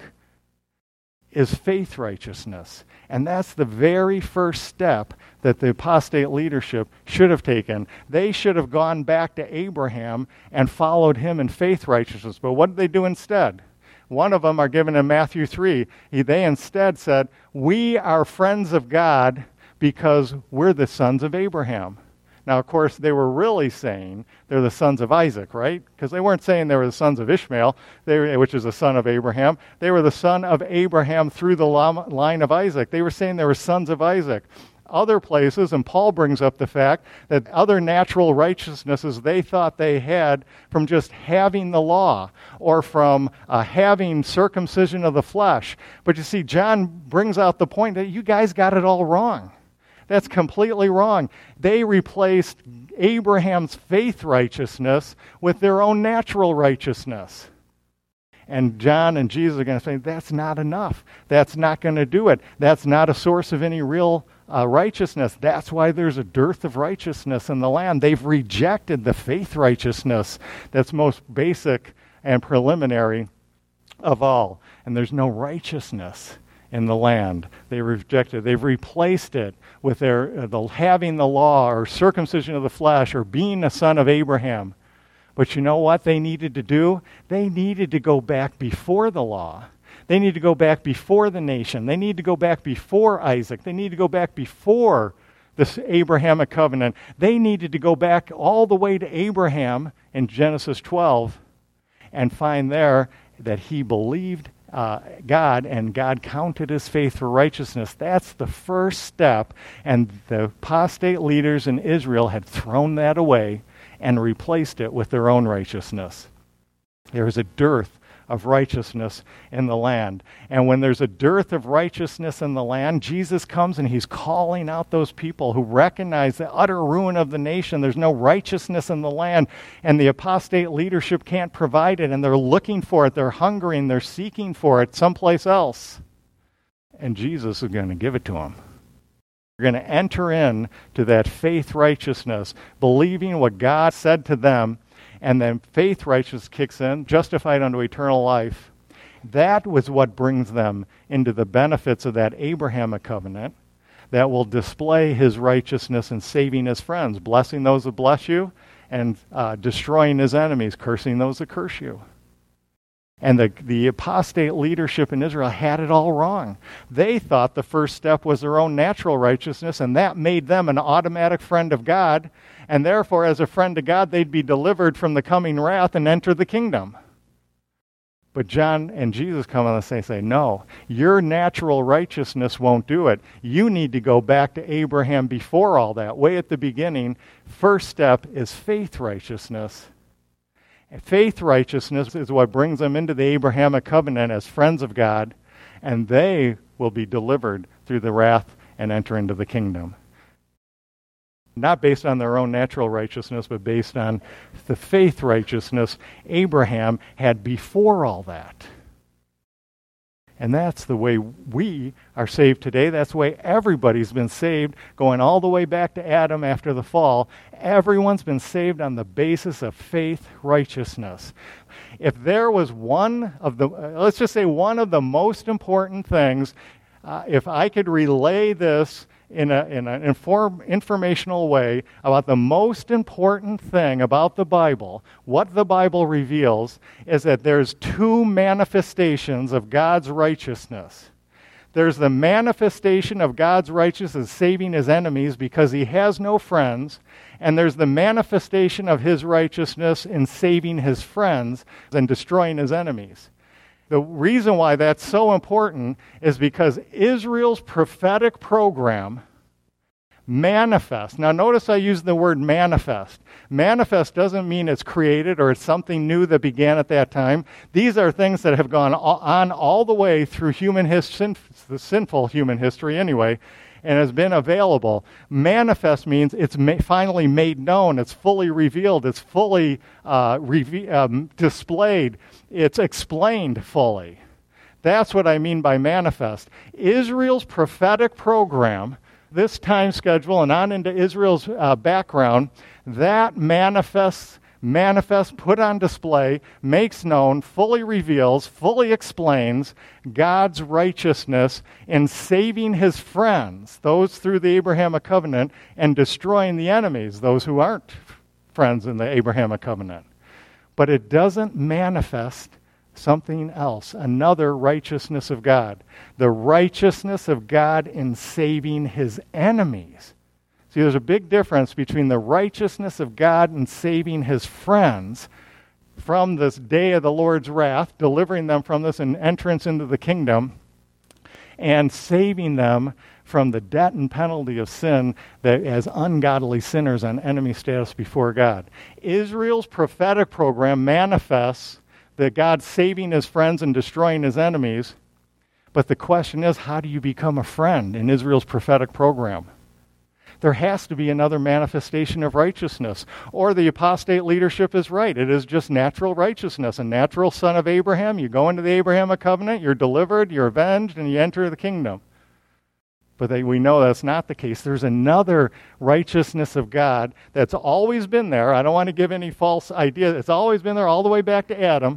is faith righteousness. And that's the very first step that the apostate leadership should have taken. They should have gone back to Abraham and followed him in faith righteousness. But what did they do instead? One of them are given in Matthew three. They instead said, we are friends of God because we're the sons of Abraham. Now, of course, they were really saying they're the sons of Isaac, right? Because they weren't saying they were the sons of Ishmael, they, which is the son of Abraham. They were the son of Abraham through the line of Isaac. They were saying they were sons of Isaac. Other places, and Paul brings up the fact that other natural righteousnesses they thought they had from just having the law or from uh, having circumcision of the flesh. But you see, John brings out the point that you guys got it all wrong. That's completely wrong. They replaced Abraham's faith righteousness with their own natural righteousness. And John and Jesus are going to say, that's not enough. That's not going to do it. That's not a source of any real uh, righteousness. That's why there's a dearth of righteousness in the land. They've rejected the faith righteousness that's most basic and preliminary of all. And there's no righteousness in the land. They rejected. They've replaced it with their uh, the, having the law or circumcision of the flesh or being a son of Abraham. But you know what they needed to do? They needed to go back before the law. They need to go back before the nation. They need to go back before Isaac. They need to go back before this Abrahamic covenant. They needed to go back all the way to Abraham in Genesis twelve and find there that he believed Uh, God, and God counted his faith for righteousness. That's the first step, and the apostate leaders in Israel had thrown that away and replaced it with their own righteousness. There is a dearth of righteousness in the land. And when there's a dearth of righteousness in the land, Jesus comes and he's calling out those people who recognize the utter ruin of the nation. There's no righteousness in the land, and the apostate leadership can't provide it, and they're looking for it. They're hungering. They're seeking for it someplace else. And Jesus is going to give it to them. They're going to enter in to that faith righteousness, believing what God said to them. And then faith righteousness kicks in, justified unto eternal life. That was what brings them into the benefits of that Abrahamic covenant that will display his righteousness in saving his friends, blessing those that bless you, and uh, destroying his enemies, cursing those that curse you. And the, the apostate leadership in Israel had it all wrong. They thought the first step was their own natural righteousness, and that made them an automatic friend of God, and therefore, as a friend of God, they'd be delivered from the coming wrath and enter the kingdom. But John and Jesus come on and say, say, no, your natural righteousness won't do it. You need to go back to Abraham before all that, way at the beginning. First step is faith righteousness. Faith righteousness is what brings them into the Abrahamic covenant as friends of God, and they will be delivered through the wrath and enter into the kingdom. not based on their own natural righteousness, but based on the faith righteousness Abraham had before all that. And that's the way we are saved today. That's the way everybody's been saved, going all the way back to Adam after the fall. Everyone's been saved on the basis of faith righteousness. If there was one of the, uh, let's just say one of the most important things, uh, if I could relay this in, a, in an inform, informational way about the most important thing about the Bible, what the Bible reveals is that there's two manifestations of God's righteousness. There's the manifestation of God's righteousness saving his enemies because he has no friends, and there's the manifestation of his righteousness in saving his friends and destroying his enemies. The reason why that's so important is because Israel's prophetic program manifest. Now notice I use the word manifest. Manifest doesn't mean it's created or it's something new that began at that time. These are things that have gone on all the way through human history, the sinful human history anyway, and has been available. Manifest means it's ma- finally made known, it's fully revealed, it's fully uh, reve- um, displayed, it's explained fully. That's what I mean by manifest. Israel's prophetic program, this time schedule and on into Israel's uh, background, that manifests, manifests, put on display, makes known, fully reveals, fully explains God's righteousness in saving his friends, those through the Abrahamic covenant, and destroying the enemies, those who aren't friends in the Abrahamic covenant. But it doesn't manifest something else, another righteousness of God. The righteousness of God in saving his enemies. See, there's a big difference between the righteousness of God in saving his friends from this day of the Lord's wrath, delivering them from this and entrance into the kingdom, and saving them from the debt and penalty of sin that as ungodly sinners on enemy status before God. Israel's prophetic program manifests that God's saving his friends and destroying his enemies. But the question is, how do you become a friend in Israel's prophetic program? There has to be another manifestation of righteousness, or the apostate leadership is right. It is just natural righteousness. A natural son of Abraham, you go into the Abrahamic covenant, you're delivered, you're avenged, and you enter the kingdom. But they, we know that's not the case. There's another righteousness of God that's always been there. I don't want to give any false idea. It's always been there all the way back to Adam.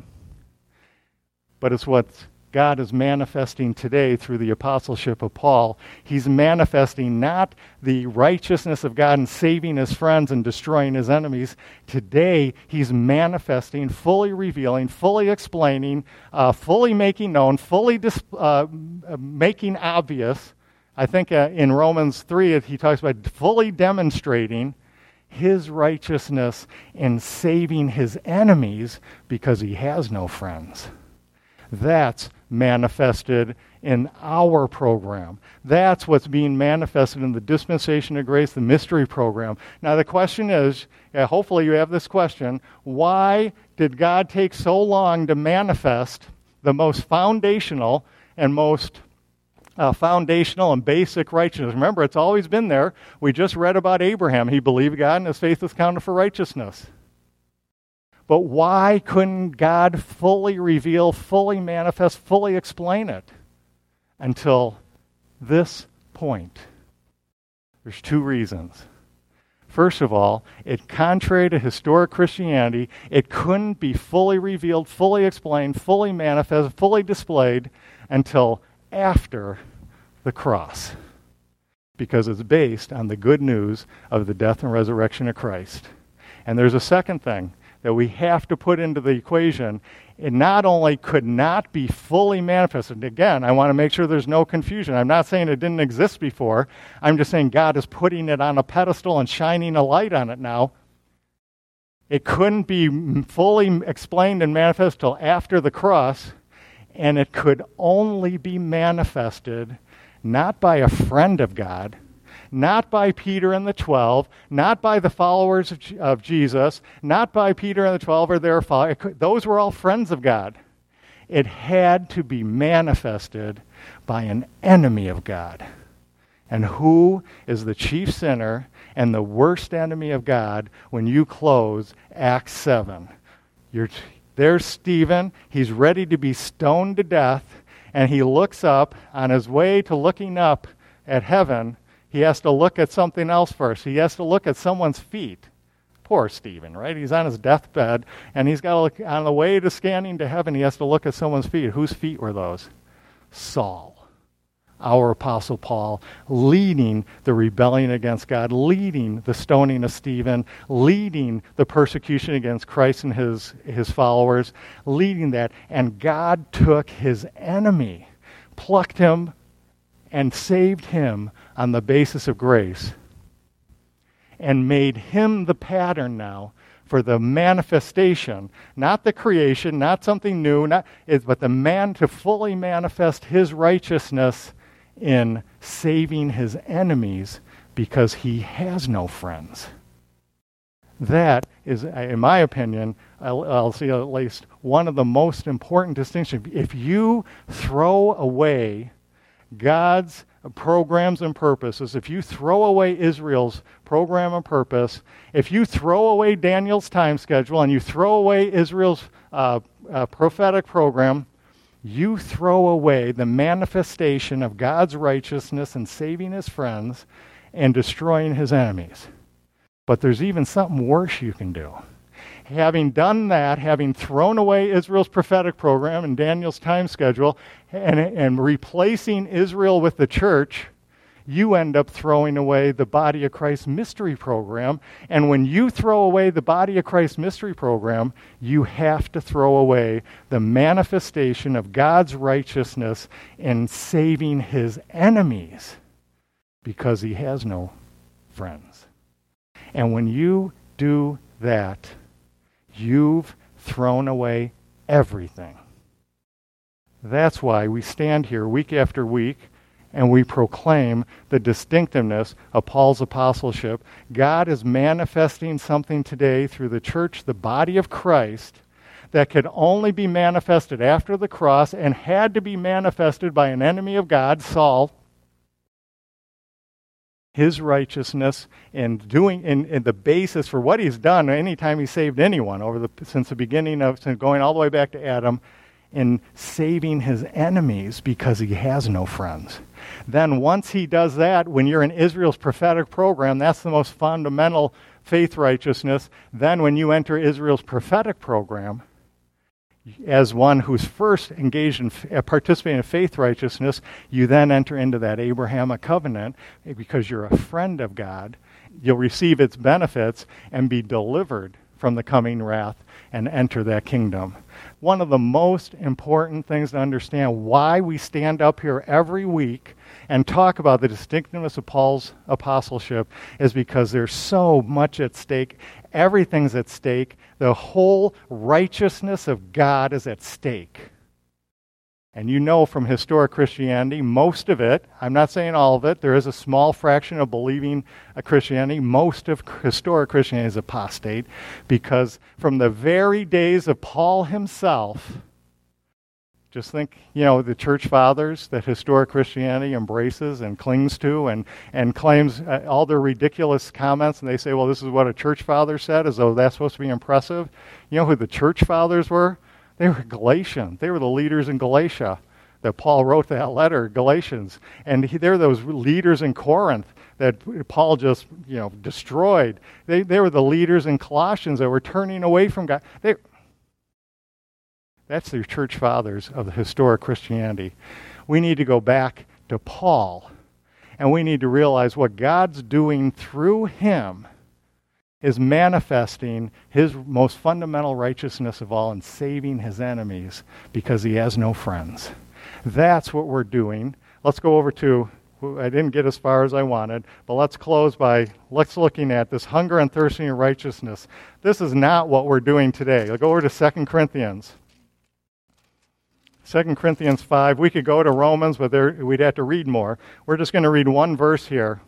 But it's what God is manifesting today through the apostleship of Paul. He's manifesting not the righteousness of God in saving his friends and destroying his enemies. Today, he's manifesting, fully revealing, fully explaining, uh, fully making known, fully dis- uh, making obvious. I think uh, in Romans three, he talks about fully demonstrating his righteousness in saving his enemies because he has no friends. That's manifested in our program. That's what's being manifested in the dispensation of grace, the mystery program. Now the question is, uh, hopefully you have this question, why did God take so long to manifest the most foundational and most Uh, foundational and basic righteousness? Remember, it's always been there. We just read about Abraham. He believed God and his faith was counted for righteousness. But why couldn't God fully reveal, fully manifest, fully explain it until this point? There's two reasons. First of all, it, contrary to historic Christianity, it couldn't be fully revealed, fully explained, fully manifested, fully displayed until after the cross, because it's based on the good news of the death and resurrection of Christ. And there's a second thing that we have to put into the equation. It not only could not be fully manifested, again, I want to make sure there's no confusion. I'm not saying it didn't exist before. I'm just saying God is putting it on a pedestal and shining a light on it now. It couldn't be fully explained and manifest till after the cross. And it could only be manifested not by a friend of God, not by Peter and the twelve, not by the followers of, of Jesus, not by Peter and the twelve or their followers. Those were all friends of God. It had to be manifested by an enemy of God. And who is the chief sinner and the worst enemy of God when you close Acts seven? You're, there's Stephen. He's ready to be stoned to death, and he looks up. On his way to looking up at heaven, he has to look at something else first. He has to look at someone's feet. Poor Stephen, right? He's on his deathbed, and he's got to look, on the way to scanning to heaven, he has to look at someone's feet. Whose feet were those? Saul. Our Apostle Paul, leading the rebellion against God, leading the stoning of Stephen, leading the persecution against Christ and his, his followers, leading that. And God took his enemy, plucked him, and saved him on the basis of grace, and made him the pattern now for the manifestation, not the creation, not something new, not, but the man to fully manifest his righteousness in saving his enemies because he has no friends. That is, in my opinion, I'll, I'll see at least one of the most important distinctions. If you throw away God's programs and purposes, if you throw away Israel's program and purpose, if you throw away Daniel's time schedule and you throw away Israel's uh, uh, prophetic program, you throw away the manifestation of God's righteousness in saving his friends and destroying his enemies. But there's even something worse you can do. Having done that, having thrown away Israel's prophetic program and Daniel's time schedule and, and replacing Israel with the church, you end up throwing away the Body of Christ mystery program. And when you throw away the Body of Christ mystery program, you have to throw away the manifestation of God's righteousness in saving his enemies because he has no friends. And when you do that, you've thrown away everything. That's why we stand here week after week and we proclaim the distinctiveness of Paul's apostleship. God is manifesting something today through the church, the body of Christ, that could only be manifested after the cross and had to be manifested by an enemy of God, Saul. His righteousness and doing in, in the basis for what he's done anytime he saved anyone over the since the beginning of since going all the way back to Adam, in saving his enemies because he has no friends. Then once he does that, when you're in Israel's prophetic program, that's the most fundamental faith righteousness. Then when you enter Israel's prophetic program, as one who's first engaged in uh, participating in faith righteousness, you then enter into that Abrahamic covenant because you're a friend of God. You'll receive its benefits and be delivered from the coming wrath and enter that kingdom. One of the most important things to understand why we stand up here every week and talk about the distinctiveness of Paul's apostleship is because there's so much at stake. Everything's at stake. The whole righteousness of God is at stake. And you know from historic Christianity, most of it, I'm not saying all of it, there is a small fraction of believing a Christianity. Most of historic Christianity is apostate because from the very days of Paul himself, just think, you know, the church fathers that historic Christianity embraces and clings to and, and claims uh, all their ridiculous comments, and they say, well, this is what a church father said, as though that's supposed to be impressive. You know who the church fathers were? They were Galatians. They were the leaders in Galatia that Paul wrote that letter, Galatians. And he, they're those leaders in Corinth that Paul just, you know, destroyed. They, they were the leaders in Colossians that were turning away from God. They, that's the church fathers of the historic Christianity. We need to go back to Paul, and we need to realize what God's doing through him is manifesting his most fundamental righteousness of all and saving his enemies because he has no friends. That's what we're doing. Let's go over to, I didn't get as far as I wanted, but let's close by, let's looking at this hunger and thirsting of righteousness. This is not what we're doing today. Let's go over to Second Corinthians. Second Corinthians five. We could go to Romans, but there, we'd have to read more. We're just going to read one verse here.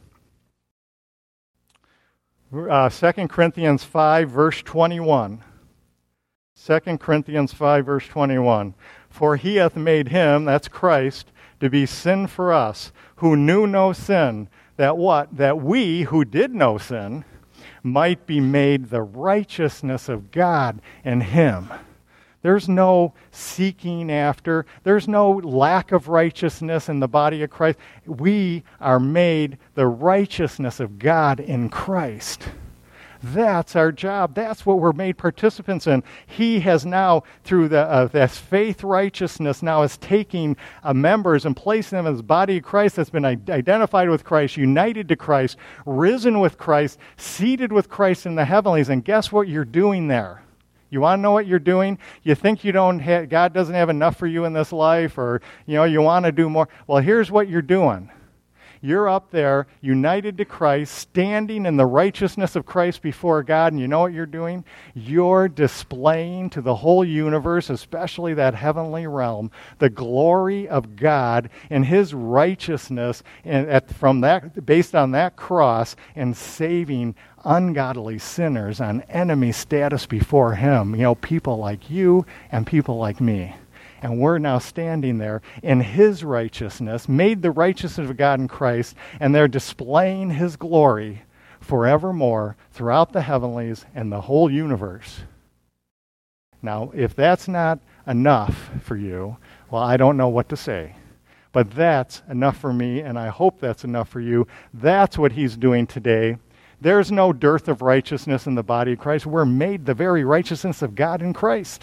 Uh, Second Corinthians five, verse twenty-one. Second Corinthians five, verse twenty-one. For he hath made him, that's Christ, to be sin for us, who knew no sin, that what? That we, who did know sin, might be made the righteousness of God in him. There's no seeking after. There's no lack of righteousness in the body of Christ. We are made the righteousness of God in Christ. That's our job. That's what we're made participants in. He has now, through the uh, this faith righteousness, now is taking uh, members and placing them in the body of Christ that's been identified with Christ, united to Christ, risen with Christ, seated with Christ in the heavenlies. And guess what you're doing there? You want to know what you're doing? You think you don't ha- God doesn't have enough for you in this life, or you know you want to do more. Well, here's what you're doing. You're up there, united to Christ, standing in the righteousness of Christ before God, and you know what you're doing? You're displaying to the whole universe, especially that heavenly realm, the glory of God and his righteousness and at, from that, based on that cross, and saving ungodly sinners on enemy status before him. You know, people like you and people like me. And we're now standing there in his righteousness, made the righteousness of God in Christ, and they're displaying his glory forevermore throughout the heavenlies and the whole universe. Now, if that's not enough for you, well, I don't know what to say. But that's enough for me, and I hope that's enough for you. That's what he's doing today. There's no dearth of righteousness in the body of Christ. We're made the very righteousness of God in Christ.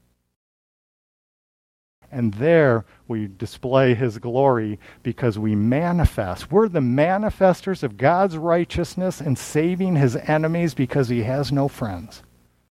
And there we display his glory because we manifest. We're the manifestors of God's righteousness and saving his enemies because he has no friends.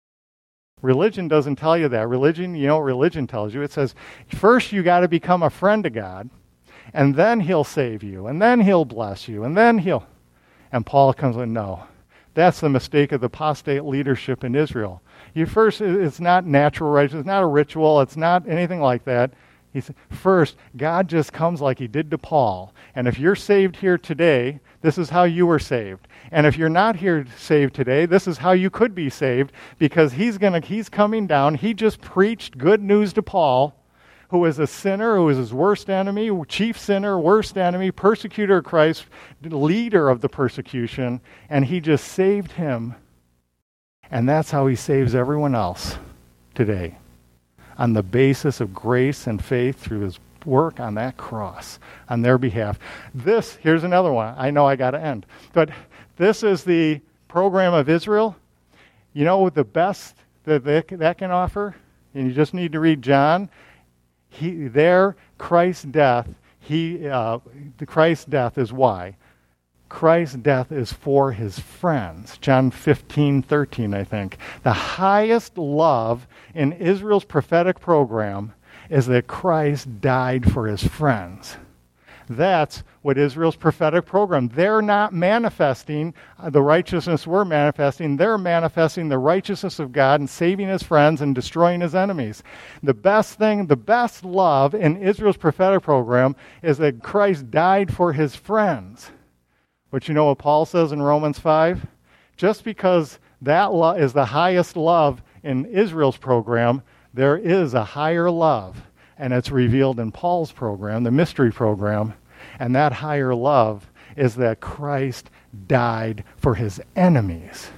Religion doesn't tell you that. Religion, you know what religion tells you? It says, first you got to become a friend of God, and then he'll save you, and then he'll bless you, and then he'll... And Paul comes with, no. That's the mistake of the apostate leadership in Israel. You first, it's not natural righteousness, it's not a ritual, it's not anything like that. He said, first, God just comes like he did to Paul. And if you're saved here today, this is how you were saved. And if you're not here saved today, this is how you could be saved, because he's gonna he's coming down. He just preached good news to Paul, who was a sinner, who was his worst enemy, chief sinner, worst enemy, persecutor of Christ, leader of the persecution, and he just saved him. And that's how he saves everyone else today, on the basis of grace and faith through his work on that cross on their behalf. This, here's another one. I know I got to end. But this is the program of Israel. You know the best that they, that can offer? And you just need to read John. He, there, Christ's death, he, uh, the Christ's death is why? Christ's death is for his friends. John fifteen thirteen, I think. The highest love in Israel's prophetic program is that Christ died for his friends. That's what Israel's prophetic program. They're not manifesting the righteousness we're manifesting. They're manifesting the righteousness of God and saving his friends and destroying his enemies. The best thing, the best love in Israel's prophetic program is that Christ died for his friends. But you know what Paul says in Romans five? Just because that lo- is the highest love in Israel's program, there is a higher love. And it's revealed in Paul's program, the mystery program. And that higher love is that Christ died for his enemies.